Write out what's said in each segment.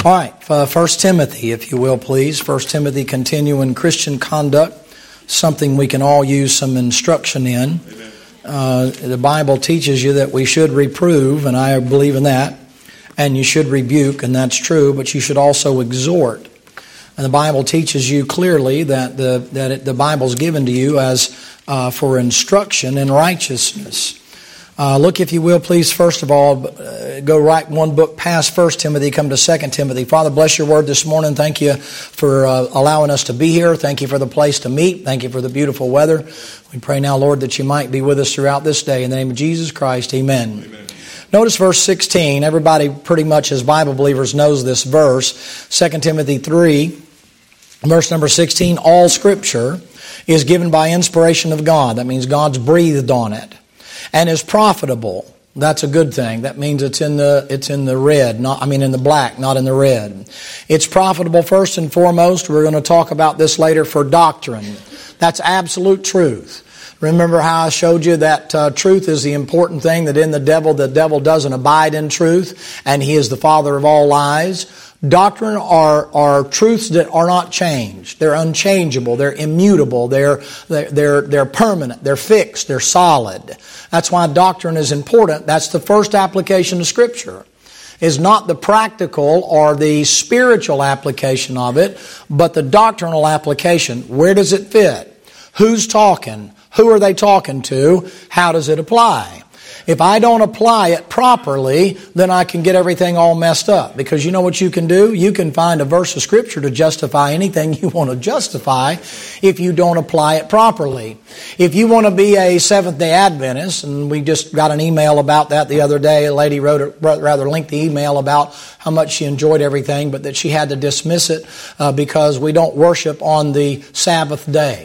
All right, 1 Timothy, if you will, please. 1 Timothy, continuing Christian conduct, something we can all use some instruction in. The Bible teaches you that we should reprove, and I believe in that, and you should rebuke, and that's true, but you should also exhort. And the Bible teaches you clearly that the Bible's given to you as for instruction in righteousness. Look, if you will, please, first of all, go right one book past 1 Timothy, come to 2 Timothy. Father, bless your word this morning. Thank you for allowing us to be here. Thank you for the place to meet. Thank you for the beautiful weather. We pray now, Lord, that you might be with us throughout this day. In the name of Jesus Christ, amen. Amen. Notice verse 16. Everybody pretty much as Bible believers knows this verse. 2 Timothy 3, verse number 16. All Scripture is given by inspiration of God. That means God's breathed on it. And is profitable. That's a good thing. That means it's in the red, in the black, not in the red. It's profitable first and foremost. We're going to talk about this later for doctrine. That's absolute truth. Remember how I showed you that truth is the important thing, that in the devil doesn't abide in truth, and he is the father of all lies. Doctrine are truths that are not changed. They're unchangeable. They're immutable. They're permanent. They're fixed. They're solid. That's why doctrine is important. That's the first application of Scripture. Is not the practical or the spiritual application of it, but the doctrinal application. Where does it fit? Who's talking? Who are they talking to? How does it apply? If I don't apply it properly, then I can get everything all messed up. Because you know what you can do? You can find a verse of Scripture to justify anything you want to justify if you don't apply it properly. If you want to be a Seventh-day Adventist, and we just got an email about that the other day, a lady wrote a rather lengthy email about how much she enjoyed everything, but that she had to dismiss it because we don't worship on the Sabbath day.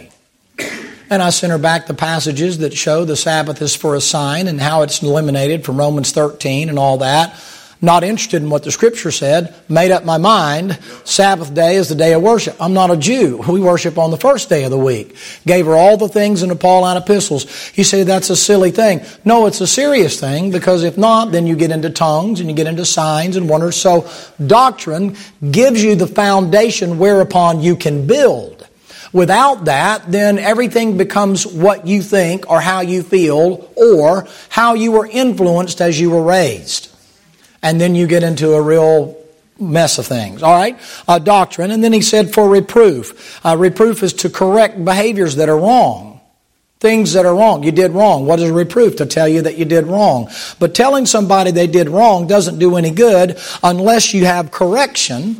And I sent her back the passages that show the Sabbath is for a sign and how it's eliminated from Romans 13 and all that. Not interested in what the Scripture said. Made up my mind. Sabbath day is the day of worship. I'm not a Jew. We worship on the first day of the week. Gave her all the things in the Pauline epistles. You say that's a silly thing. No, it's a serious thing, because if not, then you get into tongues and you get into signs and wonders. So doctrine gives you the foundation whereupon you can build. Without that, then everything becomes what you think or how you feel or how you were influenced as you were raised. And then you get into a real mess of things. All right? Doctrine. And then he said for reproof. Reproof is to correct behaviors that are wrong. Things that are wrong. You did wrong. What is reproof? To tell you that you did wrong. But telling somebody they did wrong doesn't do any good unless you have correction.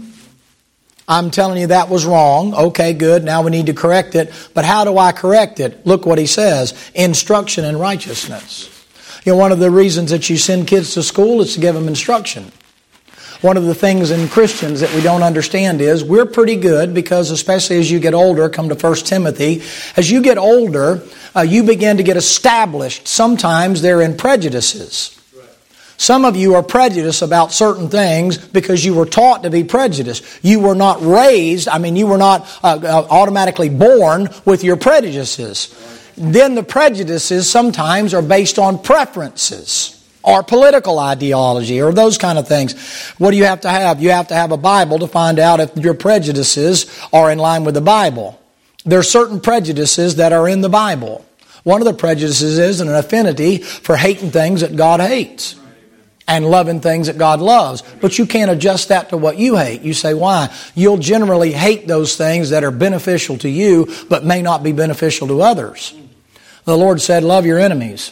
I'm telling you that was wrong. Okay, good. Now we need to correct it. But how do I correct it? Look what he says. Instruction in righteousness. You know, one of the reasons that you send kids to school is to give them instruction. One of the things in Christians that we don't understand is we're pretty good because especially as you get older, come to 1 Timothy, as you get older, you begin to get established. Sometimes they're in prejudices. Some of you are prejudiced about certain things because you were taught to be prejudiced. You were not raised, you were not automatically born with your prejudices. Then the prejudices sometimes are based on preferences or political ideology or those kind of things. What do you have to have? You have to have a Bible to find out if your prejudices are in line with the Bible. There are certain prejudices that are in the Bible. One of the prejudices is an affinity for hating things that God hates. And loving things that God loves. But you can't adjust that to what you hate. You say, why? You'll generally hate those things that are beneficial to you, but may not be beneficial to others. The Lord said, love your enemies.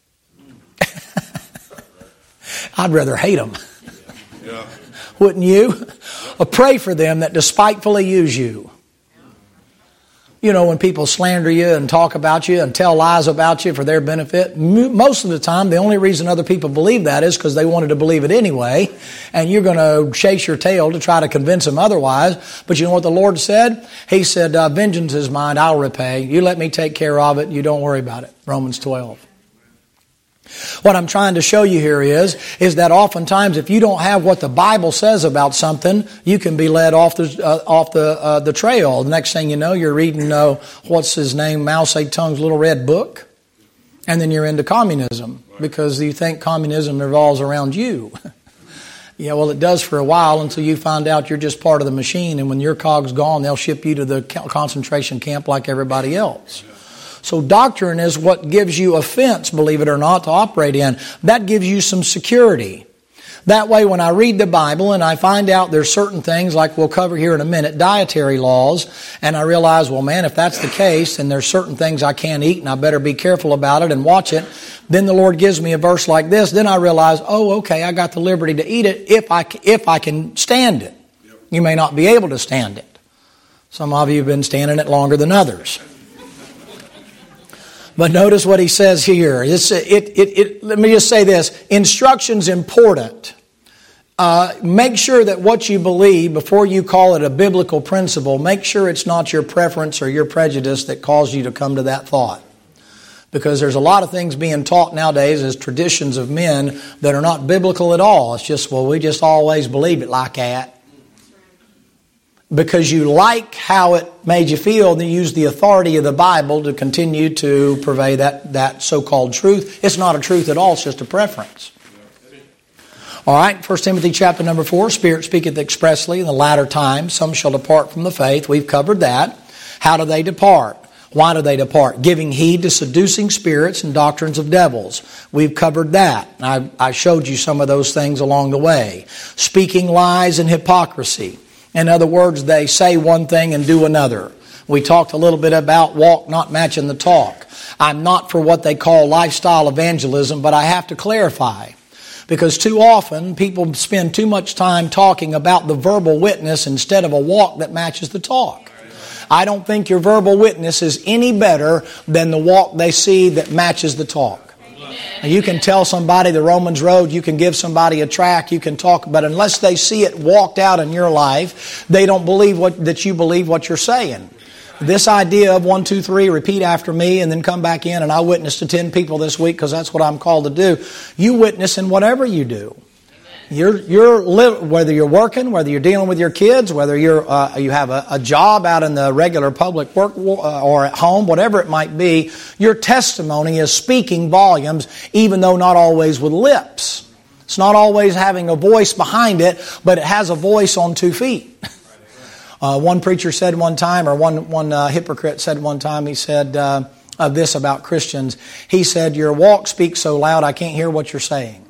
I'd rather hate them. Yeah. Wouldn't you? Pray for them that despitefully use you. You know, when people slander you and talk about you and tell lies about you for their benefit, most of the time, the only reason other people believe that is because they wanted to believe it anyway, and you're going to chase your tail to try to convince them otherwise. But you know what the Lord said? He said, vengeance is mine, I'll repay. You let me take care of it, you don't worry about it. Romans 12. What I'm trying to show you here is that oftentimes if you don't have what the Bible says about something, you can be led off the trail. The next thing you know, you're reading, what's his name, Mao Zedong's little red book, and then you're into communism because you think communism revolves around you. Yeah, well, it does for a while until you find out you're just part of the machine, and when your cog's gone, they'll ship you to the concentration camp like everybody else. So doctrine is what gives you a fence, believe it or not, to operate in. That gives you some security. That way, when I read the Bible and I find out there's certain things, like we'll cover here in a minute, dietary laws, and I realize, well, man, if that's the case, and there's certain things I can't eat, and I better be careful about it and watch it, then the Lord gives me a verse like this, then I realize, oh, okay, I got the liberty to eat it if I can stand it. You may not be able to stand it. Some of you have been standing it longer than others. But notice what he says here. Let me just say this. Instruction's important. Make sure that what you believe, before you call it a biblical principle, make sure it's not your preference or your prejudice that caused you to come to that thought. Because there's a lot of things being taught nowadays as traditions of men that are not biblical at all. It's just, well, we just always believe it like that. Because you like how it made you feel, and you use the authority of the Bible to continue to purvey that so-called truth. It's not a truth at all, it's just a preference. All right, 1 Timothy chapter number 4, Spirit speaketh expressly in the latter times, some shall depart from the faith. We've covered that. How do they depart? Why do they depart? Giving heed to seducing spirits and doctrines of devils. We've covered that. I showed you some of those things along the way. Speaking lies and hypocrisy. In other words, they say one thing and do another. We talked a little bit about walk not matching the talk. I'm not for what they call lifestyle evangelism, but I have to clarify. Because too often people spend too much time talking about the verbal witness instead of a walk that matches the talk. I don't think your verbal witness is any better than the walk they see that matches the talk. You can tell somebody the Romans road, you can give somebody a tract, you can talk, but unless they see it walked out in your life, they don't believe that you believe what you're saying. This idea of 1, 2, 3, repeat after me, and then come back in, and I witness to 10 people this week because that's what I'm called to do. You witness in whatever you do. Whether you're working, whether you're dealing with your kids, whether you have a job out in the regular public work or at home, whatever it might be, your testimony is speaking volumes, even though not always with lips. It's not always having a voice behind it, but it has a voice on 2 feet. One preacher said one time, or one hypocrite said one time, he said this about Christians. He said, your walk speaks so loud I can't hear what you're saying.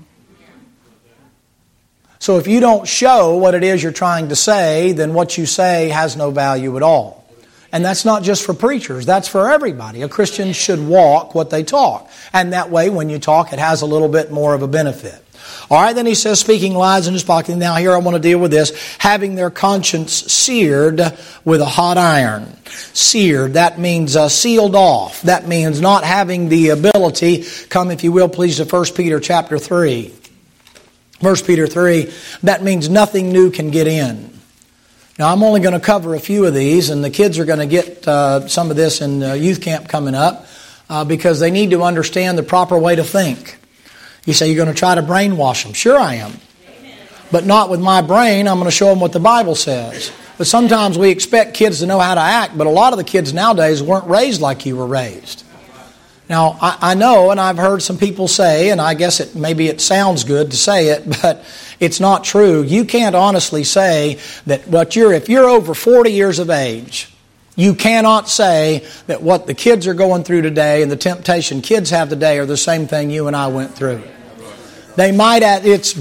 So if you don't show what it is you're trying to say, then what you say has no value at all. And that's not just for preachers, that's for everybody. A Christian should walk what they talk. And that way, when you talk, it has a little bit more of a benefit. All right, then he says, speaking lies in his pocket. Now here I want to deal with this. Having their conscience seared with a hot iron. Seared, that means sealed off. That means not having the ability. Come, if you will, please, to 1 Peter chapter 3. 1 Peter 3, that means nothing new can get in. Now, I'm only going to cover a few of these, and the kids are going to get some of this in youth camp coming up because they need to understand the proper way to think. You say, you're going to try to brainwash them. Sure I am. But not with my brain. I'm going to show them what the Bible says. But sometimes we expect kids to know how to act, but a lot of the kids nowadays weren't raised like you were raised. Now, I know, and I've heard some people say, and I guess maybe it sounds good to say it, but it's not true. You can't honestly say that if you're over 40 years of age, you cannot say that what the kids are going through today and the temptation kids have today are the same thing you and I went through. They might at its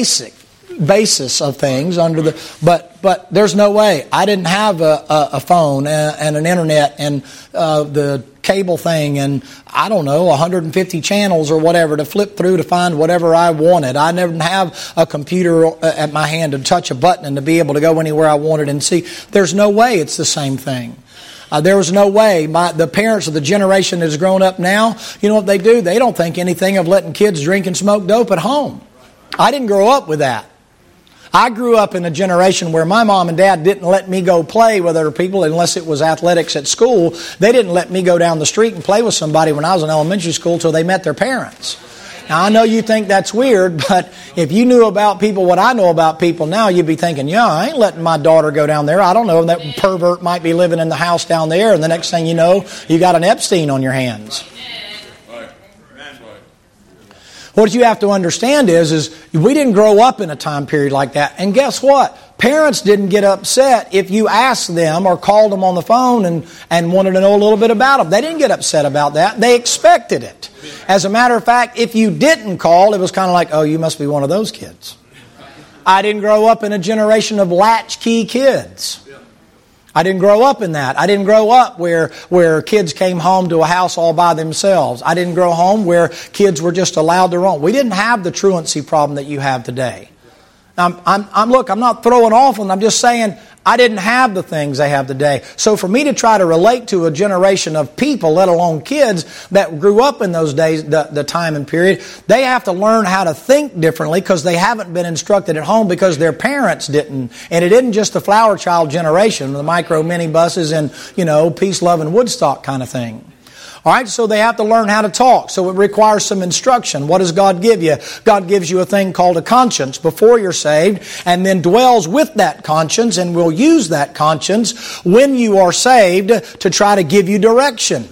basis of things but there's no way. I didn't have a phone and an internet and the cable thing and I don't know 150 channels or whatever to flip through to find whatever I wanted. I never have a computer at my hand to touch a button and to be able to go anywhere I wanted and see. There's no way it's the same thing. There was no way. The parents of the generation that has grown up now, you know what they do? They don't think anything of letting kids drink and smoke dope at home. I didn't grow up with that. I grew up in a generation where my mom and dad didn't let me go play with other people unless it was athletics at school. They didn't let me go down the street and play with somebody when I was in elementary school until they met their parents. Now, I know you think that's weird, but if you knew about people what I know about people now, you'd be thinking, yeah, I ain't letting my daughter go down there. I don't know, that pervert might be living in the house down there, and the next thing you know, you got an Epstein on your hands. What you have to understand is we didn't grow up in a time period like that. And guess what? Parents didn't get upset if you asked them or called them on the phone and wanted to know a little bit about them. They didn't get upset about that. They expected it. As a matter of fact, if you didn't call, it was kind of like, oh, you must be one of those kids. I didn't grow up in a generation of latchkey kids. I didn't grow up in that. I didn't grow up where kids came home to a house all by themselves. I didn't grow home where kids were just allowed to roam. We didn't have the truancy problem that you have today. I'm not throwing off on them. I'm just saying I didn't have the things they have today. So for me to try to relate to a generation of people, let alone kids, that grew up in those days, the time and period, they have to learn how to think differently because they haven't been instructed at home because their parents didn't. And it isn't just the flower child generation, the micro mini buses and, peace, love, and Woodstock kind of thing. All right, so they have to learn how to talk. So it requires some instruction. What does God give you? God gives you a thing called a conscience before you're saved, and then dwells with that conscience and will use that conscience when you are saved to try to give you direction.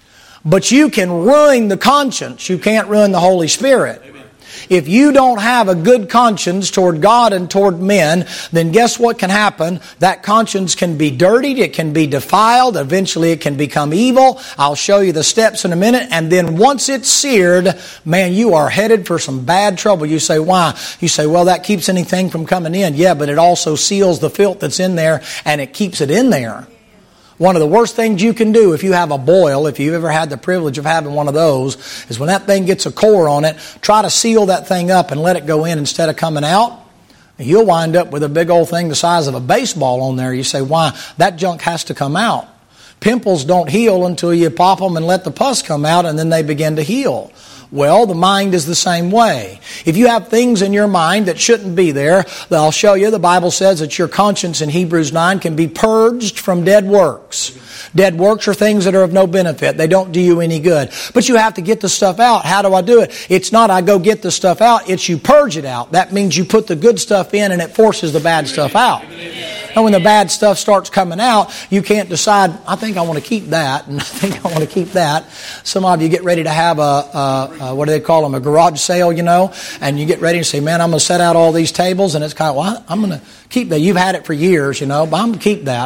But you can ruin the conscience. You can't ruin the Holy Spirit. If you don't have a good conscience toward God and toward men, then guess what can happen? That conscience can be dirtied, it can be defiled, eventually it can become evil. I'll show you the steps in a minute. And then once it's seared, man, you are headed for some bad trouble. You say, why? You say, well, that keeps anything from coming in. Yeah, but it also seals the filth that's in there and it keeps it in there. One of the worst things you can do if you have a boil, if you've ever had the privilege of having one of those, is when that thing gets a core on it, try to seal that thing up and let it go in instead of coming out. You'll wind up with a big old thing the size of a baseball on there. You say, why? That junk has to come out. Pimples don't heal until you pop them and let the pus come out, and then they begin to heal. Well, the mind is the same way. If you have things in your mind that shouldn't be there, I'll show you. The Bible says that your conscience in Hebrews 9 can be purged from dead works. Dead works are things that are of no benefit. They don't do you any good. But you have to get the stuff out. How do I do it? It's not I go get the stuff out. It's you purge it out. That means you put the good stuff in and it forces the bad stuff out. And when the bad stuff starts coming out, you can't decide, I think I want to keep that, and I think I want to keep that. Some of you get ready to have what do they call them, a garage sale, and you get ready to say, man, I'm going to set out all these tables, and it's kind of, well, I'm going to keep that. You've had it for years, but I'm going to keep that.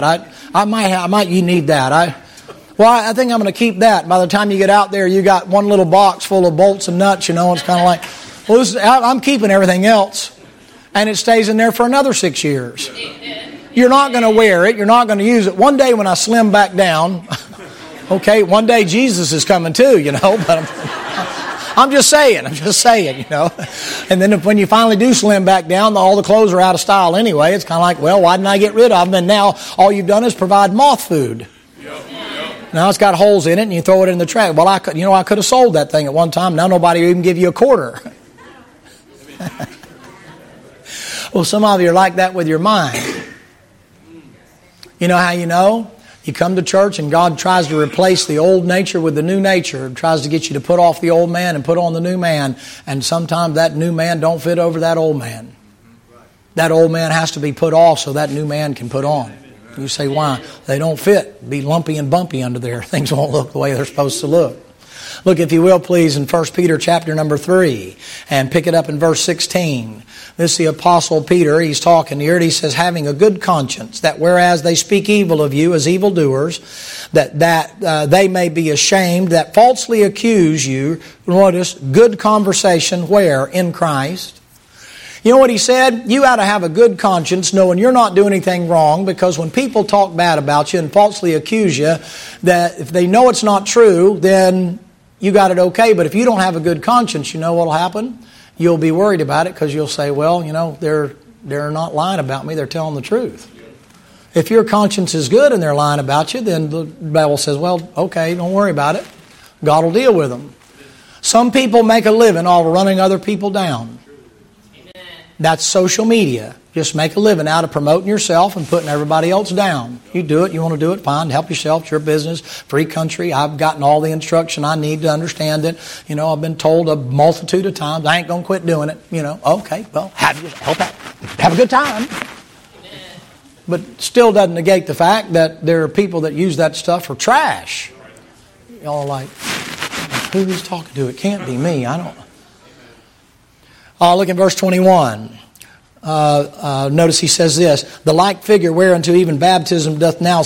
You need that. I think I'm going to keep that. By the time you get out there, you got one little box full of bolts and nuts, and it's kind of like, well, I'm keeping everything else. And it stays in there for another 6 years. You're not going to wear it. You're not going to use it. One day when I slim back down, okay, one day Jesus is coming too, but I'm just saying, And then when you finally do slim back down, all the clothes are out of style anyway. It's kind of like, well, why didn't I get rid of them? And now all you've done is provide moth food. Now it's got holes in it and you throw it in the trash. Well, I could have sold that thing at one time. Now nobody will even give you a quarter. Well, some of you are like that with your mind. You know how you know? You come to church and God tries to replace the old nature with the new nature. Tries to get you to put off the old man and put on the new man. And sometimes that new man don't fit over that old man. That old man has to be put off so that new man can put on. You say, why? They don't fit. Be lumpy and bumpy under there. Things won't look the way they're supposed to look. Look, if you will, please, in 1 Peter chapter number 3 and pick it up in verse 16. This is the Apostle Peter. He's talking here and he says, having a good conscience, that whereas they speak evil of you as evildoers, that they may be ashamed, that falsely accuse you. Notice, good conversation where? In Christ. You know what he said? You ought to have a good conscience knowing you're not doing anything wrong, because when people talk bad about you and falsely accuse you, that if they know it's not true, then you got it okay. But if you don't have a good conscience, you know what will happen? You'll be worried about it because you'll say, well, they're not lying about me. They're telling the truth. If your conscience is good and they're lying about you, then the Bible says, well, okay, don't worry about it. God will deal with them. Some people make a living off running other people down. That's social media. Just make a living out of promoting yourself and putting everybody else down. You do it. You want to do it, fine. Help yourself. It's your business. Free country. I've gotten all the instruction I need to understand it. I've been told a multitude of times. I ain't going to quit doing it. Okay, well, have a good time. But still doesn't negate the fact that there are people that use that stuff for trash. Y'all are like, who he's talking to? It can't be me. I don't. Look in verse 21. Notice he says this, the like figure whereunto even baptism doth now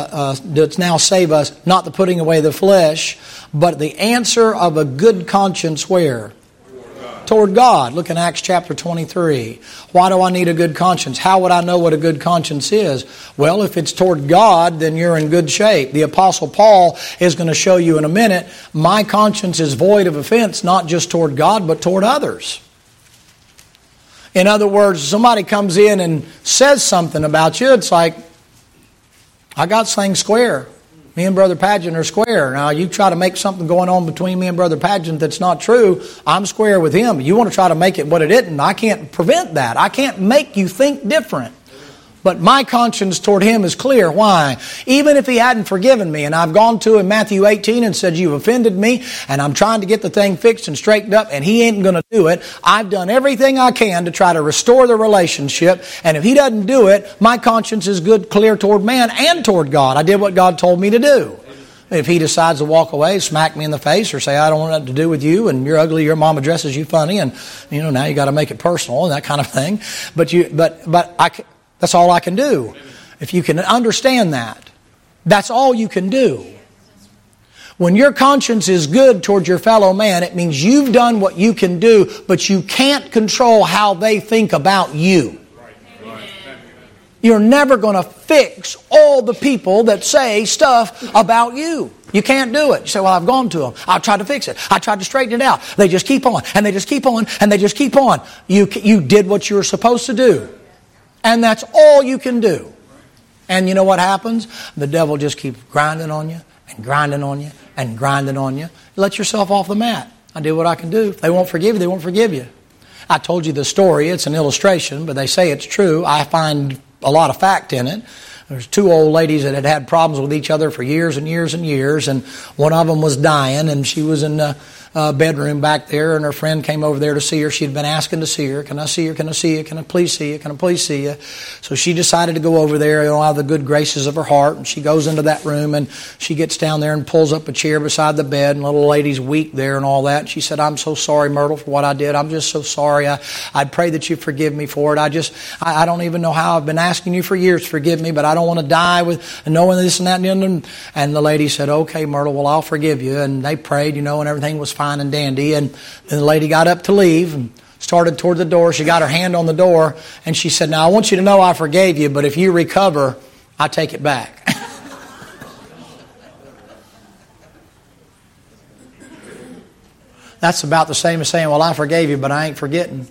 save us, not the putting away the flesh, but the answer of a good conscience where? Toward God. Look in Acts chapter 23. Why do I need a good conscience? How would I know what a good conscience is? Well, if it's toward God, then you're in good shape. The Apostle Paul is going to show you in a minute, my conscience is void of offense, not just toward God, but toward others. In other words, somebody comes in and says something about you, it's like, I got things square. Me and Brother Pageant are square. Now, you try to make something going on between me and Brother Pageant that's not true, I'm square with him. You want to try to make it what it isn't, I can't prevent that. I can't make you think different. But my conscience toward him is clear. Why? Even if he hadn't forgiven me, and I've gone to him Matthew 18 and said, you've offended me, and I'm trying to get the thing fixed and straightened up, and he ain't going to do it. I've done everything I can to try to restore the relationship, and if he doesn't do it, my conscience is good, clear toward man and toward God. I did what God told me to do. If he decides to walk away, smack me in the face, or say, I don't want nothing to do with you, and you're ugly, your mom addresses you funny, and now you got to make it personal and that kind of thing. That's all I can do. If you can understand that, that's all you can do. When your conscience is good toward your fellow man, it means you've done what you can do, but you can't control how they think about you. You're never going to fix all the people that say stuff about you. You can't do it. You say, well, I've gone to them. I've tried to fix it. I tried to straighten it out. They just keep on, and they just keep on, and they just keep on. You did what you were supposed to do. And that's all you can do. And you know what happens? The devil just keeps grinding on you and grinding on you and grinding on you. Let yourself off the mat. I did what I can do. If they won't forgive you, they won't forgive you. I told you the story. It's an illustration, but they say it's true. I find a lot of fact in it. There's two old ladies that had had problems with each other for years and years and years, and one of them was dying, and she was in the bedroom back there, and her friend came over there to see her. She'd been asking to see her. Can I see her? Can I see you? Can I please see you? Can I please see you? So she decided to go over there, out of the good graces of her heart, and she goes into that room, and she gets down there and pulls up a chair beside the bed, and the little lady's weak there and all that. And she said, I'm so sorry, Myrtle, for what I did. I'm just so sorry. I pray that you forgive me for it. I don't even know how. I've been asking you for years to forgive me, but I don't want to die with knowing this and that. And the lady said, okay, Myrtle, well, I'll forgive you. And they prayed, and everything was fine and dandy. And then the lady got up to leave and started toward the door. She got her hand on the door, and she said, now I want you to know I forgave you, but if you recover, I take it back. That's about the same as saying, well, I forgave you, but I ain't forgetting.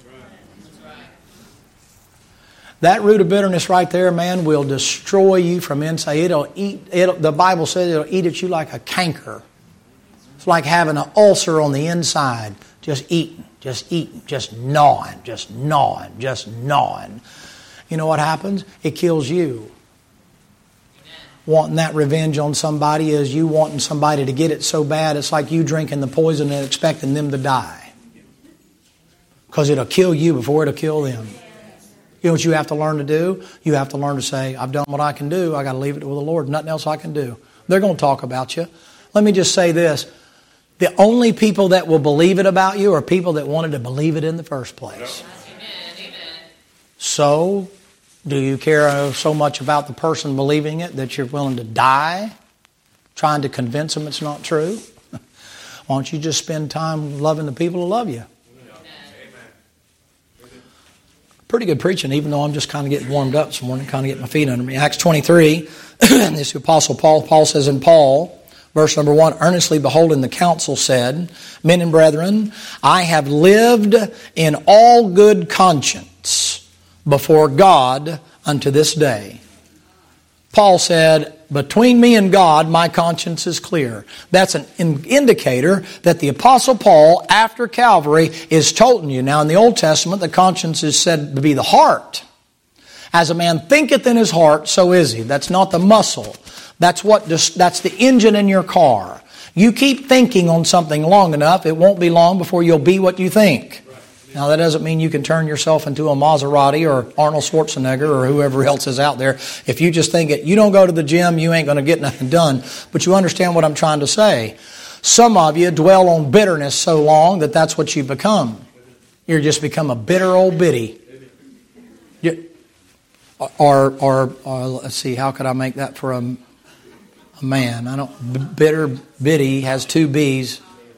That root of bitterness right there, man, will destroy you from inside. The Bible says it'll eat at you like a canker. It's like having an ulcer on the inside. Just eating, just gnawing. You know what happens? It kills you. Wanting that revenge on somebody is you wanting somebody to get it so bad, it's like you drinking the poison and expecting them to die. Because it'll kill you before it'll kill them. You know what you have to learn to do? You have to learn to say, I've done what I can do. I got to leave it with the Lord. Nothing else I can do. They're going to talk about you. Let me just say this. The only people that will believe it about you are people that wanted to believe it in the first place. Amen. So, do you care so much about the person believing it that you're willing to die trying to convince them it's not true? Why don't you just spend time loving the people who love you? Pretty good preaching, even though I'm just kind of getting warmed up this morning, kind of getting my feet under me. Acts 23, this the Apostle Paul says in Paul, verse number 1, earnestly beholding the council said, men and brethren, I have lived in all good conscience before God unto this day. Paul said, between me and God, my conscience is clear. That's an indicator that the Apostle Paul, after Calvary, is told you. Now, in the Old Testament, the conscience is said to be the heart. As a man thinketh in his heart, so is he. That's not the muscle. That's the engine in your car. You keep thinking on something long enough, it won't be long before you'll be what you think. Now, that doesn't mean you can turn yourself into a Maserati or Arnold Schwarzenegger or whoever else is out there. If you just think it, you don't go to the gym, you ain't going to get nothing done. But you understand what I'm trying to say. Some of you dwell on bitterness so long that that's what you become. You're just become a bitter old biddy. Or let's see, how could I make that for a man? I don't. Bitter biddy has two B's.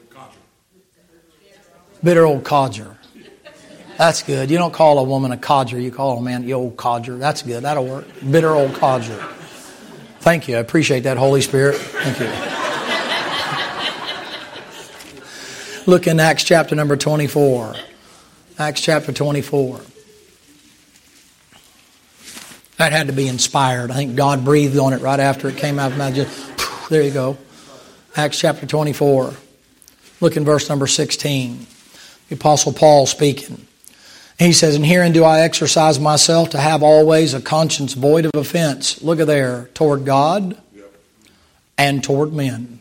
Bitter old codger. That's good. You don't call a woman a codger. You call a man the old codger. That's good. That'll work. Bitter old codger. Thank you. I appreciate that, Holy Spirit. Thank you. Look in Acts chapter number 24. Acts chapter 24. That had to be inspired. I think God breathed on it right after it came out of my mouth. There you go. Acts chapter 24. Look in verse number 16. The Apostle Paul speaking. He says, "And herein do I exercise myself to have always a conscience void of offense." Look at there. Toward God and toward men.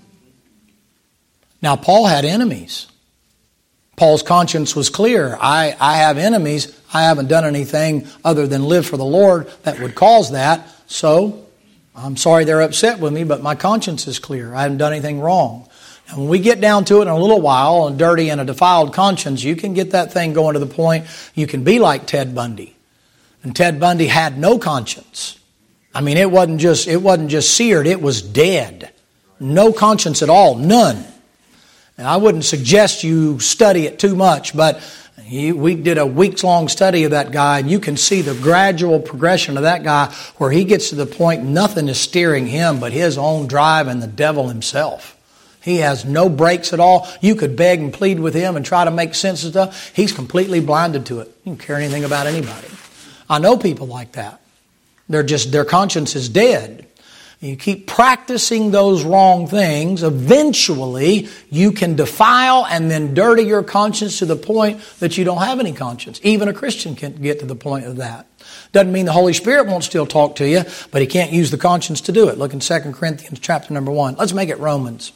Now, Paul had enemies. Paul's conscience was clear. I have enemies. I haven't done anything other than live for the Lord that would cause that. So, I'm sorry they're upset with me, but my conscience is clear. I haven't done anything wrong. And when we get down to it in a little while, a dirty and a defiled conscience, you can get that thing going to the point you can be like Ted Bundy. And Ted Bundy had no conscience. I mean, it wasn't just seared, it was dead. No conscience at all, none. And I wouldn't suggest you study it too much, but we did a weeks-long study of that guy, and you can see the gradual progression of that guy where he gets to the point nothing is steering him but his own drive and the devil himself. He has no brakes at all. You could beg and plead with him and try to make sense of stuff. He's completely blinded to it. He don't care anything about anybody. I know people like that. Their conscience is dead. You keep practicing those wrong things, eventually you can defile and then dirty your conscience to the point that you don't have any conscience. Even a Christian can get to the point of that. Doesn't mean the Holy Spirit won't still talk to you, but he can't use the conscience to do it. Look in 2 Corinthians chapter number 1. Let's make it Romans.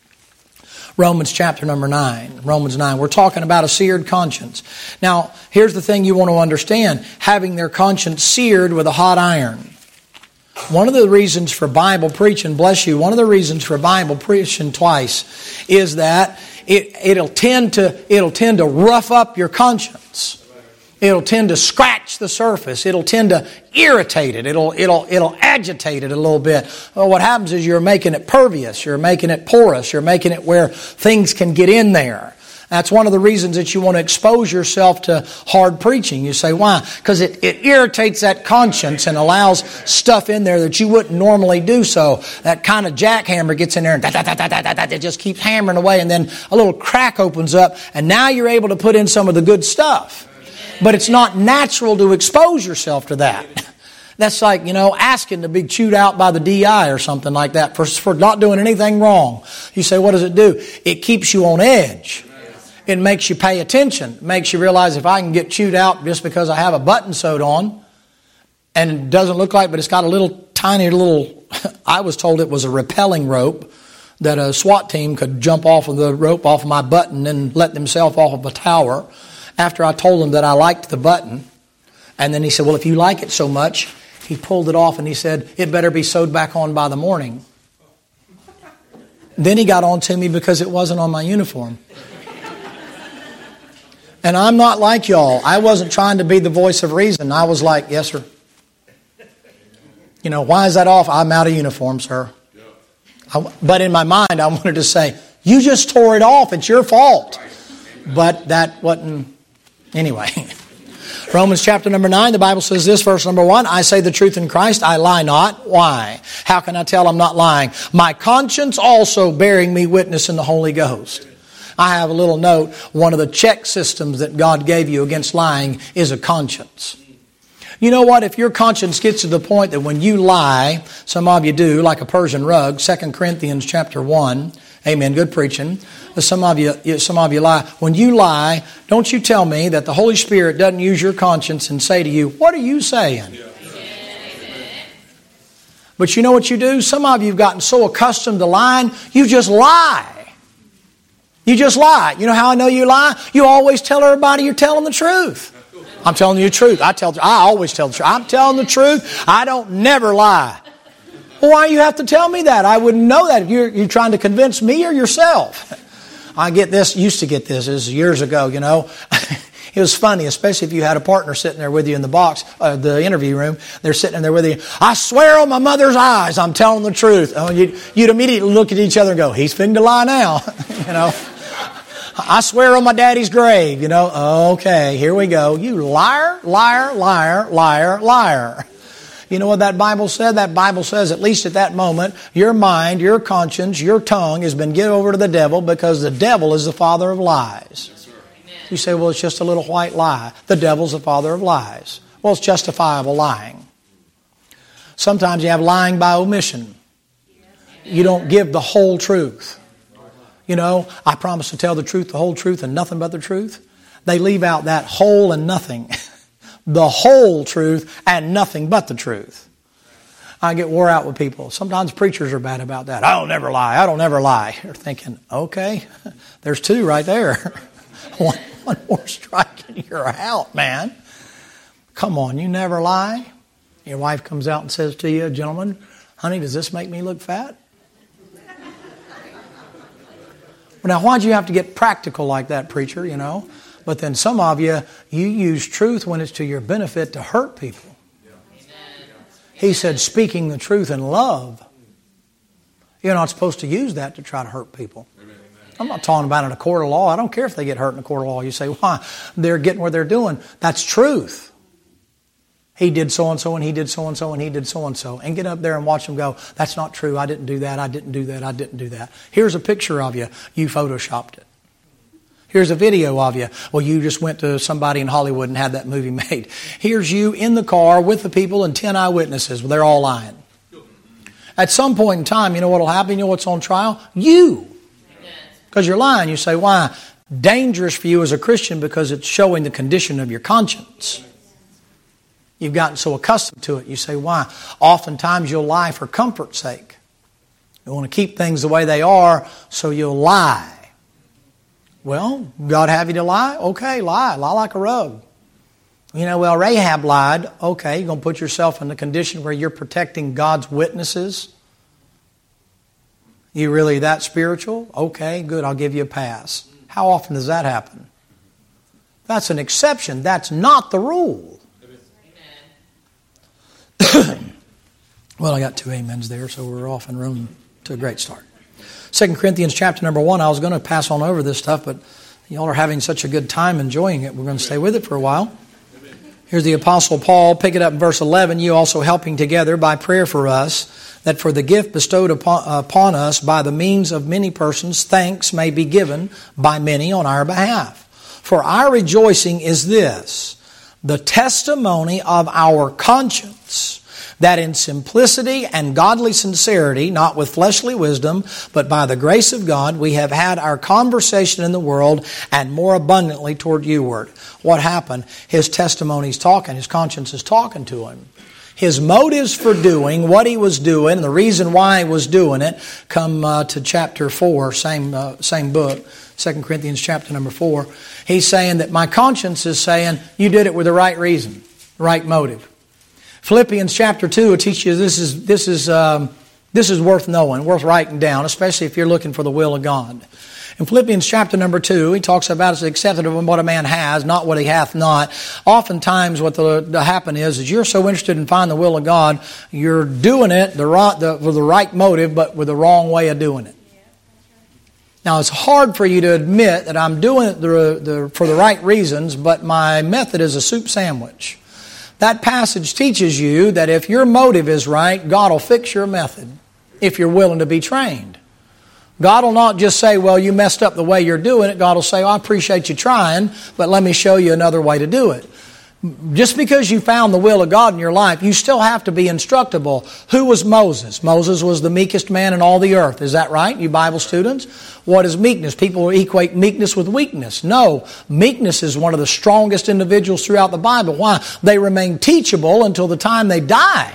Romans chapter number 9. Romans 9. We're talking about a seared conscience. Now, here's the thing you want to understand. Having their conscience seared with a hot iron. One of the reasons for Bible preaching, bless you, one of the reasons for Bible preaching twice is that it'll tend to rough up your conscience. It'll tend to scratch the surface. It'll tend to irritate it. It'll agitate it a little bit. Well, what happens is you're making it pervious. You're making it porous. You're making it where things can get in there. That's one of the reasons that you want to expose yourself to hard preaching. You say, why? Because it irritates that conscience and allows stuff in there that you wouldn't normally do so. That kind of jackhammer gets in there and it just keeps hammering away, and then a little crack opens up, and now you're able to put in some of the good stuff. But it's not natural to expose yourself to that. That's like, asking to be chewed out by the DI or something like that for not doing anything wrong. You say, what does it do? It keeps you on edge. It makes you pay attention. It makes you realize if I can get chewed out just because I have a button sewed on, and it doesn't look like, but it's got a tiny little, I was told it was a rappelling rope that a SWAT team could jump off of the rope off of my button and let themselves off of a tower. After I told him that I liked the button, and then he said, well, if you like it so much, he pulled it off and he said, it better be sewed back on by the morning. Then he got on to me because it wasn't on my uniform. And I'm not like y'all. I wasn't trying to be the voice of reason. I was like, yes, sir. Why is that off? I'm out of uniform, sir. But in my mind, I wanted to say, you just tore it off. It's your fault. But that wasn't. Anyway. Romans chapter number 9, the Bible says this, verse number 1, I say the truth in Christ, I lie not. Why? How can I tell I'm not lying? My conscience also bearing me witness in the Holy Ghost. I have a little note. One of the check systems that God gave you against lying is a conscience. You know what? If your conscience gets to the point that when you lie, some of you do, like a Persian rug, 2 Corinthians chapter 1, amen, good preaching. Some of you lie. When you lie, don't you tell me that the Holy Spirit doesn't use your conscience and say to you, what are you saying? Yeah. But you know what you do? Some of you have gotten so accustomed to lying, you just lie. You just lie. You know how I know you lie? You always tell everybody you're telling the truth. I'm telling you the truth. I always tell the truth. I'm telling the truth. I don't never lie. Well, why do you have to tell me that? I wouldn't know that. You're trying to convince me or yourself. I get this, used to get this. This is years ago, It was funny, especially if you had a partner sitting there with you in the box, the interview room. They're sitting in there with you. I swear on my mother's eyes, I'm telling the truth. Oh, you'd immediately look at each other and go, he's finna lie now. You know. I swear on my daddy's grave. You know. Okay, here we go. You liar, liar, liar, liar, liar. You know what that Bible said? That Bible says, at least at that moment, your mind, your conscience, your tongue has been given over to the devil because the devil is the father of lies. Yes, sir. You say, well, it's just a little white lie. The devil's the father of lies. Well, it's justifiable lying. Sometimes you have lying by omission. You don't give the whole truth. You know, I promise to tell the truth, the whole truth, and nothing but the truth. They leave out that whole and nothing. The whole truth and nothing but the truth. I get wore out with people. Sometimes preachers are bad about that. I don't never lie. I don't ever lie. You're thinking, okay, there's two right there. One more strike and you're out, man. Come on, you never lie. Your wife comes out and says to you, gentlemen, honey, does this make me look fat? Now, why'd you have to get practical like that, preacher, you know? But then some of you use truth when it's to your benefit to hurt people. He said, speaking the truth in love. You're not supposed to use that to try to hurt people. I'm not talking about in a court of law. I don't care if they get hurt in a court of law. You say, why? They're getting what they're doing. That's truth. He did so-and-so and he did so-and-so and he did so-and-so. And get up there and watch them go, that's not true. I didn't do that. I didn't do that. I didn't do that. Here's a picture of you. You photoshopped it. Here's a video of you. Well, you just went to somebody in Hollywood and had that movie made. Here's you in the car with the people and 10 eyewitnesses. Well, they're all lying. At some point in time, you know what will happen? You know what's on trial? You. Because you're lying. You say, why? Dangerous for you as a Christian because it's showing the condition of your conscience. You've gotten so accustomed to it. You say, why? Oftentimes you'll lie for comfort's sake. You want to keep things the way they are, so you'll lie. Well, God have you to lie? Okay, lie. Lie like a rug. You know, well, Rahab lied. Okay, you're going to put yourself in the condition where you're protecting God's witnesses? You really that spiritual? Okay, good, I'll give you a pass. How often does that happen? That's an exception. That's not the rule. Well, I got 2 amens there, so we're off and running to a great start. 2 Corinthians chapter number 1. I was going to pass on over this stuff, but y'all are having such a good time enjoying it. We're going to stay with it for a while. Here's the Apostle Paul. Pick it up in verse 11. You also helping together by prayer for us, that for the gift bestowed upon us by the means of many persons, thanks may be given by many on our behalf. For our rejoicing is this, the testimony of our conscience, that in simplicity and godly sincerity, not with fleshly wisdom, but by the grace of God, we have had our conversation in the world and more abundantly toward youward. What happened? His testimony's talking. His conscience is talking to him. His motives for doing what he was doing, and the reason why he was doing it, come to chapter 4, same book, 2 Corinthians chapter number 4. He's saying that my conscience is saying, you did it with the right reason, the right motive. Philippians chapter 2 will teach you this is worth knowing, worth writing down, especially if you're looking for the will of God. In Philippians chapter number 2, he talks about it's accepted of what a man has, not what he hath not. Oftentimes what the happen is you're so interested in finding the will of God, you're doing it with the right motive, but with the wrong way of doing it. Now, it's hard for you to admit that I'm doing it for the right reasons, but my method is a soup sandwich. That passage teaches you that if your motive is right, God will fix your method if you're willing to be trained. God will not just say, well, you messed up the way you're doing it. God will say, I appreciate you trying, but let me show you another way to do it. Just because you found the will of God in your life, you still have to be instructable. Who was Moses? Moses was the meekest man in all the earth. Is that right, you Bible students? What is meekness? People equate meekness with weakness. No, meekness is one of the strongest individuals throughout the Bible. Why? They remain teachable until the time they die.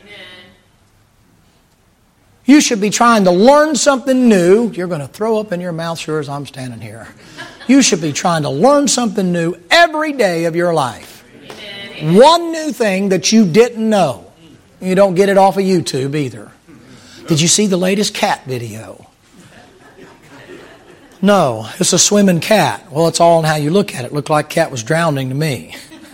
You should be trying to learn something new. You're going to throw up in your mouth sure as I'm standing here. You should be trying to learn something new every day of your life. One new thing that you didn't know. You don't get it off of YouTube either. Did you see the latest cat video? No, it's a swimming cat. Well, it's all in how you look at it. It looked like cat was drowning to me.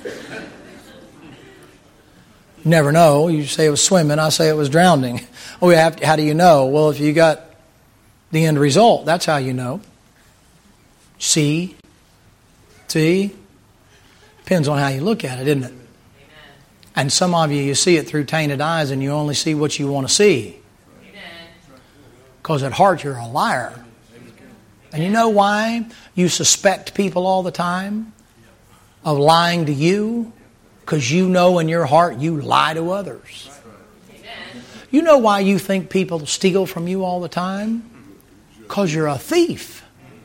You never know. You say it was swimming, I say it was drowning. Oh, how do you know? Well, if you got the end result, that's how you know. See? Depends on how you look at it, isn't it? And some of you see it through tainted eyes and you only see what you want to see. Because at heart you're a liar. And you know why you suspect people all the time of lying to you? Because you know in your heart you lie to others. You know why you think people steal from you all the time? Because you're a thief.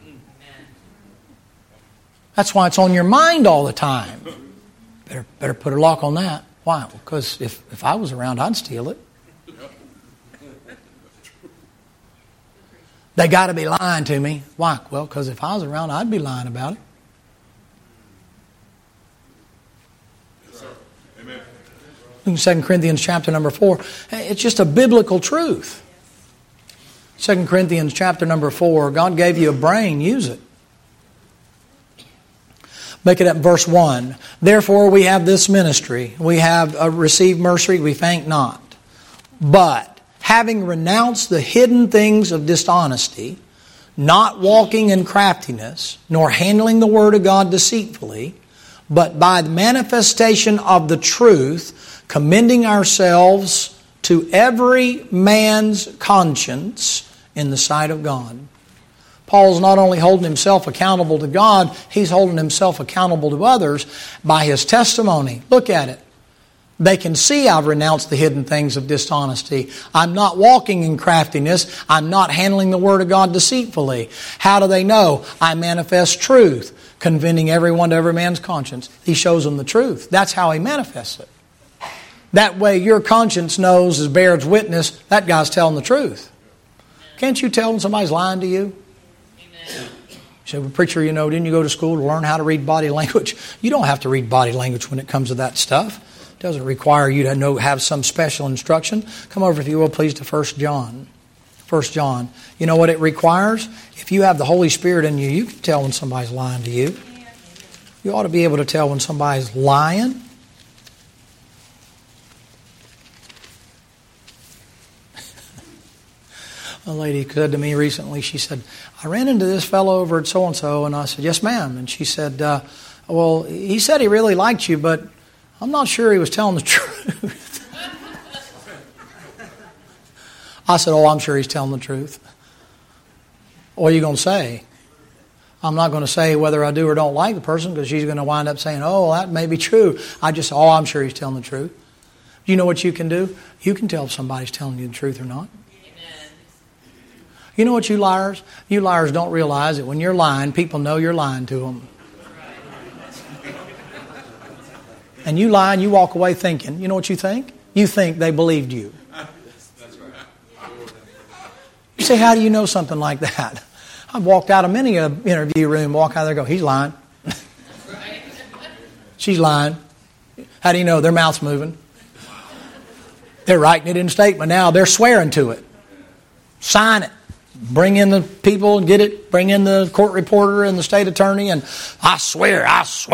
That's why it's on your mind all the time. Better put a lock on that. Why? Because if I was around, I'd steal it. They got to be lying to me. Why? Well, because if I was around, I'd be lying about it. In 2 Corinthians chapter number 4, it's just a biblical truth. 2 Corinthians chapter number 4, God gave you a brain, use it. Make it up verse 1. Therefore we have this ministry. We have received mercy, we faint not. But having renounced the hidden things of dishonesty, not walking in craftiness, nor handling the word of God deceitfully, but by the manifestation of the truth, commending ourselves to every man's conscience in the sight of God. Paul's not only holding himself accountable to God, he's holding himself accountable to others by his testimony. Look at it. They can see I've renounced the hidden things of dishonesty. I'm not walking in craftiness. I'm not handling the word of God deceitfully. How do they know? I manifest truth, convicting everyone to every man's conscience. He shows them the truth. That's how he manifests it. That way your conscience knows, as bears witness, that guy's telling the truth. Can't you tell when somebody's lying to you? You say, well, preacher, didn't you go to school to learn how to read body language? You don't have to read body language when it comes to that stuff. It doesn't require you to have some special instruction. Come over, if you will, please, to 1 John. 1 John. You know what it requires? If you have the Holy Spirit in you, you can tell when somebody's lying to you. You ought to be able to tell when somebody's lying. A lady said to me recently, she said, I ran into this fellow over at so-and-so, and I said, yes, ma'am. And she said, well, he said he really liked you, but I'm not sure he was telling the truth. I said, oh, I'm sure he's telling the truth. What are you going to say? I'm not going to say whether I do or don't like the person, because she's going to wind up saying, oh, that may be true. I'm sure he's telling the truth. You know what you can do? You can tell if somebody's telling you the truth or not. You know what, you liars don't realize that when you're lying, people know you're lying to them. And you lie and you walk away thinking, you know what you think? You think they believed you. You say, how do you know something like that? I've walked out of many an interview room, walk out there and go, he's lying. She's lying. How do you know? Their mouth's moving. They're writing it in a statement now. They're swearing to it. Sign it. Bring in the people and get it. Bring in the court reporter and the state attorney, and I swear.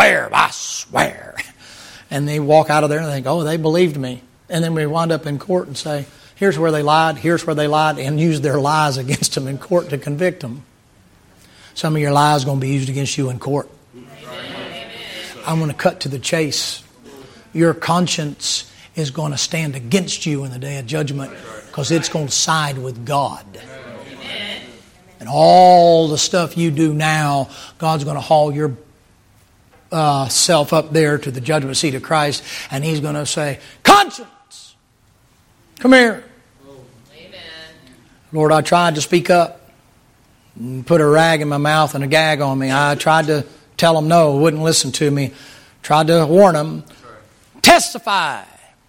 And they walk out of there and think, oh, they believed me. And then we wind up in court and say, here's where they lied, and use their lies against them in court to convict them. Some of your lies are going to be used against you in court. I'm going to cut to the chase. Your conscience is going to stand against you in the day of judgment, because it's going to side with God. And all the stuff you do now, God's going to haul your self up there to the judgment seat of Christ, and He's going to say, conscience, come here. Amen. Lord, I tried to speak up and put a rag in my mouth and a gag on me. I tried to tell them no, wouldn't listen to me. Tried to warn them. Testify.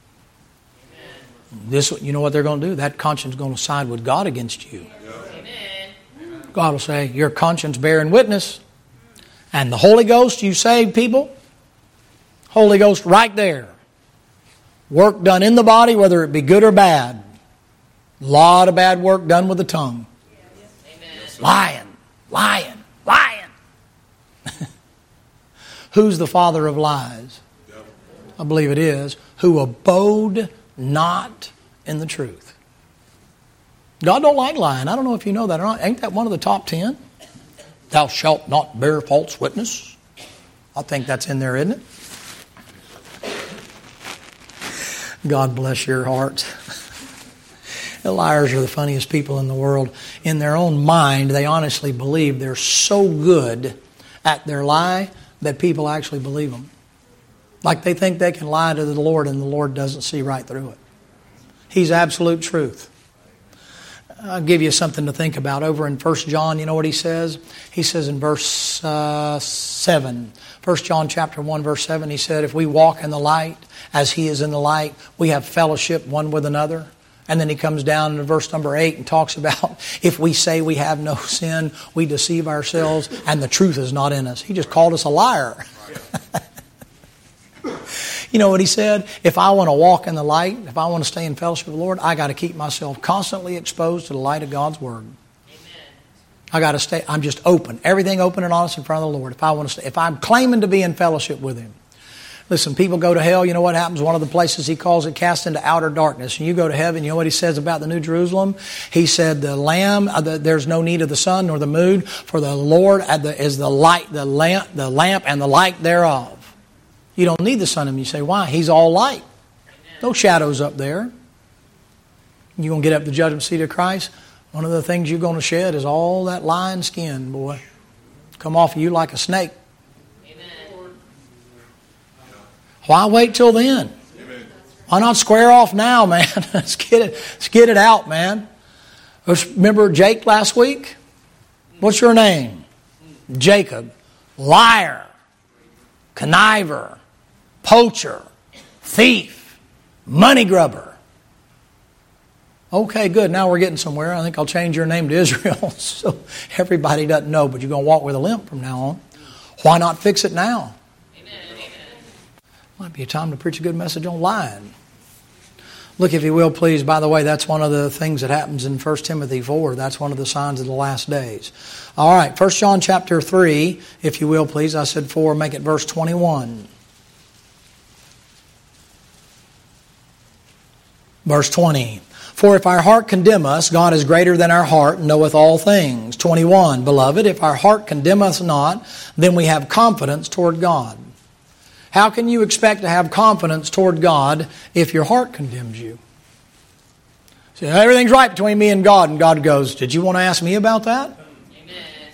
This, you know what they're going to do? That conscience is going to side with God against you. God will say, your conscience bearing witness. And the Holy Ghost, you saved people. Holy Ghost right there. Work done in the body, whether it be good or bad. A lot of bad work done with the tongue. Lying. Lying. Who's the father of lies? I believe it is. Who abode not in the truth. God don't like lying. I don't know if you know that or not. Ain't that one of the top 10? Thou shalt not bear false witness. I think that's in there, isn't it? God bless your heart. The liars are the funniest people in the world. In their own mind, they honestly believe they're so good at their lie that people actually believe them. Like they think they can lie to the Lord and the Lord doesn't see right through it. He's absolute truth. I'll give you something to think about. Over in 1 John, you know what he says? He says in verse 7. 1 John chapter 1, verse 7, he said, if we walk in the light as he is in the light, we have fellowship one with another. And then he comes down to verse number 8 and talks about if we say we have no sin, we deceive ourselves and the truth is not in us. He just called us a liar. You know what he said? If I want to walk in the light, if I want to stay in fellowship with the Lord, I got to keep myself constantly exposed to the light of God's Word. Amen. I got to stay. I'm just open, everything open and honest in front of the Lord. If I want to stay, if I'm claiming to be in fellowship with Him. Listen, people go to hell. You know what happens? One of the places he calls it cast into outer darkness. And you go to heaven. You know what he says about the New Jerusalem? He said, "The Lamb. There's no need of the sun nor the moon, for the Lord is the light, the lamp, and the light thereof." You don't need the sun. And you say, why? He's all light. No shadows up there. You're going to get up to the judgment seat of Christ. One of the things you're going to shed is all that lion skin, boy. Come off of you like a snake. Amen. Why wait till then? Amen. Why not square off now, man? Let's get it out, man. Remember Jake last week? What's your name? Jacob. Liar. Conniver. Poacher, thief, money grubber. Okay, good. Now we're getting somewhere. I think I'll change your name to Israel so everybody doesn't know, but you're going to walk with a limp from now on. Why not fix it now? Amen. Might be a time to preach a good message on lying. Look, if you will, please. By the way, that's one of the things that happens in 1 Timothy 4. That's one of the signs of the last days. All right, 1 John chapter 3, if you will, please. I said 4, make it verse 21. Verse 20, for if our heart condemn us, God is greater than our heart, and knoweth all things. 21, beloved, if our heart condemn us not, then we have confidence toward God. How can you expect to have confidence toward God if your heart condemns you? So everything's right between me and God goes, did you want to ask me about that? Amen.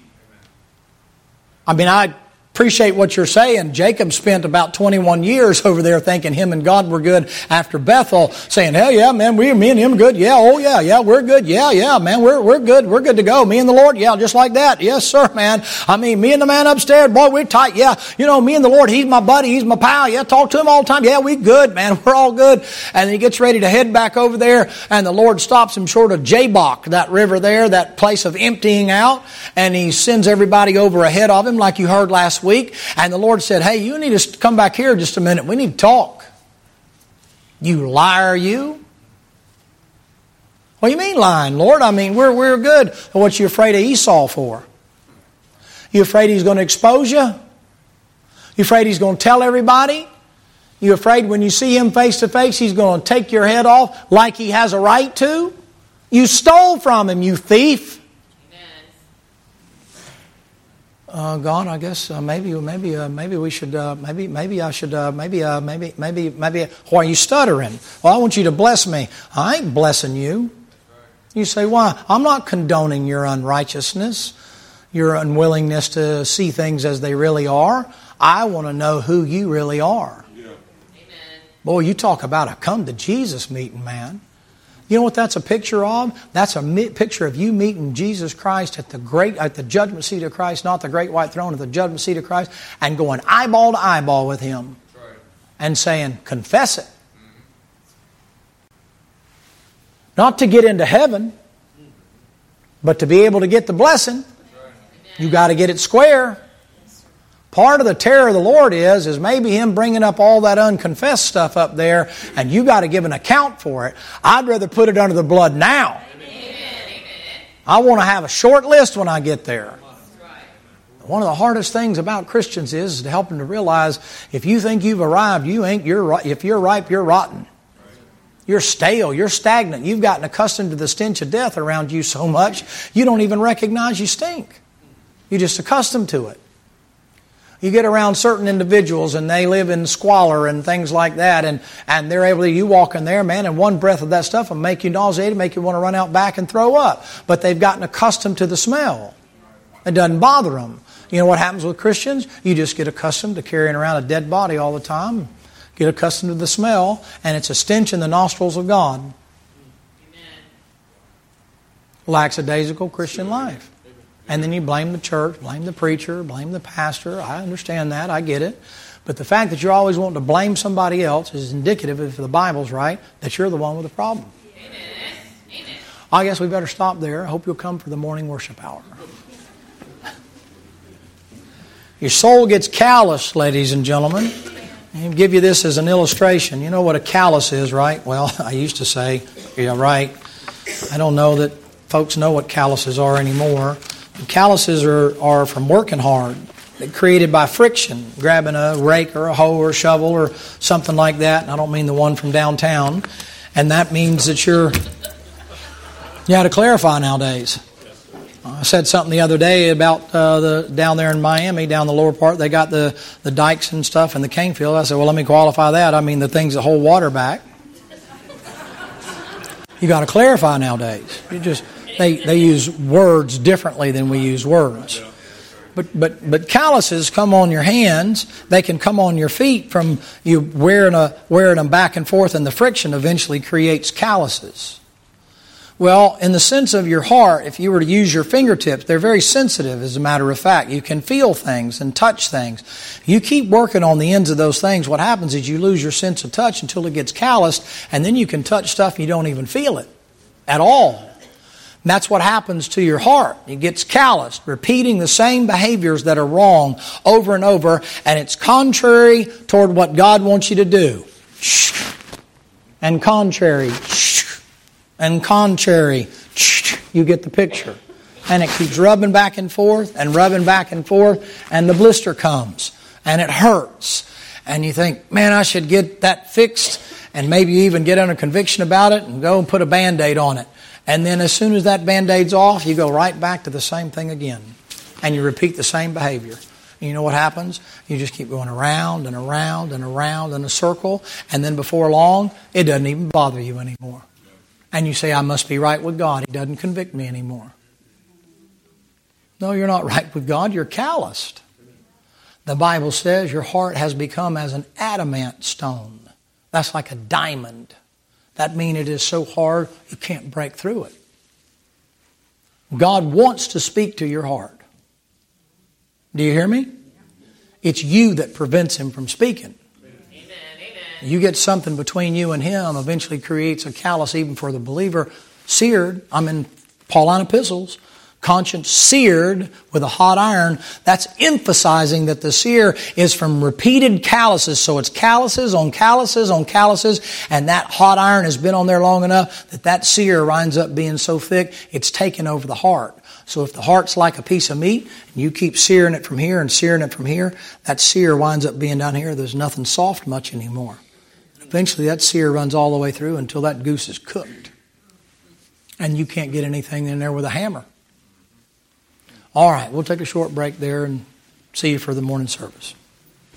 I mean, I appreciate what you're saying. Jacob spent about 21 years over there thinking him and God were good after Bethel, saying, hell yeah, man, me and him good. Yeah, oh yeah, we're good. Yeah, man, we're good. We're good to go. Me and the Lord, yeah, just like that. Yes, sir, man. I mean, me and the man upstairs, boy, we're tight. Yeah, you know, me and the Lord, he's my buddy, he's my pal. Yeah, talk to him all the time. Yeah, we good, man. We're all good. And he gets ready to head back over there, and the Lord stops him short of Jabbok, that river there, that place of emptying out, and he sends everybody over ahead of him, like you heard last week. And the Lord said, hey, you need to come back here just a minute. We need to talk. You liar, you. What do you mean lying, Lord? I mean, we're good. What you afraid of Esau for? You afraid he's going to expose you? You afraid he's going to tell everybody? You afraid when you see him face to face, he's going to take your head off like he has a right to? You stole from him, you thief. God, I guess maybe we should maybe I should maybe. Why are you stuttering? Well, I want you to bless me. I ain't blessing you. You say, why? I'm not condoning your unrighteousness, your unwillingness to see things as they really are. I want to know who you really are. Yeah. Amen. Boy, you talk about a come to Jesus meeting, man. You know what that's a picture of? That's a picture of you meeting Jesus Christ at the judgment seat of Christ, not the great white throne, at the judgment seat of Christ, and going eyeball to eyeball with Him. Right. And saying, confess it. Mm-hmm. Not to get into heaven, but to be able to get the blessing. Right. You got to get it square. Part of the terror of the Lord is maybe Him bringing up all that unconfessed stuff up there, and you got to give an account for it. I'd rather put it under the blood now. Amen. I want to have a short list when I get there. One of the hardest things about Christians is to help them to realize if you think you've arrived, you ain't. If you're ripe, you're rotten. You're stale. You're stagnant. You've gotten accustomed to the stench of death around you so much, you don't even recognize you stink. You're just accustomed to it. You get around certain individuals and they live in squalor and things like that, and they're able to, you walk in there, man, and one breath of that stuff will make you nauseated, make you want to run out back and throw up. But they've gotten accustomed to the smell. It doesn't bother them. You know what happens with Christians? You just get accustomed to carrying around a dead body all the time. Get accustomed to the smell, and it's a stench in the nostrils of God. Amen. Lackadaisical Christian life. And then you blame the church, blame the preacher, blame the pastor. I understand that. I get it. But the fact that you're always wanting to blame somebody else is indicative, if the Bible's right, that you're the one with the problem. Amen. I guess we better stop there. I hope you'll come for the morning worship hour. Your soul gets calloused, ladies and gentlemen. I'll give you this as an illustration. You know what a callus is, right? Well, I used to say, yeah, right. I don't know that folks know what calluses are anymore. Calluses are from working hard. They're created by friction, grabbing a rake or a hoe or a shovel or something like that. And I don't mean the one from downtown. And that means that you have to clarify nowadays. I said something the other day about down there in Miami, down the lower part, they got the dikes and stuff and the cane field. I said, well, let me qualify that. I mean the things that hold water back. You got to clarify nowadays. They use words differently than we use words. But calluses come on your hands. They can come on your feet from you wearing them back and forth, and the friction eventually creates calluses. Well, in the sense of your heart, if you were to use your fingertips, they're very sensitive, as a matter of fact. You can feel things and touch things. You keep working on the ends of those things, what happens is you lose your sense of touch until it gets calloused, and then you can touch stuff and you don't even feel it at all. And that's what happens to your heart. It gets calloused, repeating the same behaviors that are wrong over and over, and it's contrary toward what God wants you to do. And contrary. And contrary. You get the picture. And it keeps rubbing back and forth and rubbing back and forth, and the blister comes. And it hurts. And you think, man, I should get that fixed, and maybe even get under conviction about it and go and put a Band-Aid on it. And then as soon as that Band-Aid's off, you go right back to the same thing again. And you repeat the same behavior. And you know what happens? You just keep going around and around and around in a circle. And then before long, it doesn't even bother you anymore. And you say, I must be right with God. He doesn't convict me anymore. No, you're not right with God. You're calloused. The Bible says your heart has become as an adamant stone. That's like a diamond. That means it is so hard you can't break through it. God wants to speak to your heart. Do you hear me? It's you that prevents Him from speaking. Amen. You get something between you and Him, eventually creates a callous even for the believer. Seared, I'm in Pauline epistles. Conscience seared with a hot iron. That's emphasizing that the sear is from repeated calluses. So it's calluses on calluses on calluses, and that hot iron has been on there long enough that sear winds up being so thick it's taken over the heart. So if the heart's like a piece of meat and you keep searing it from here and searing it from here, that sear winds up being down here. There's nothing soft much anymore. Eventually that sear runs all the way through until that goose is cooked. And you can't get anything in there with a hammer. All right, we'll take a short break there and see you for the morning service.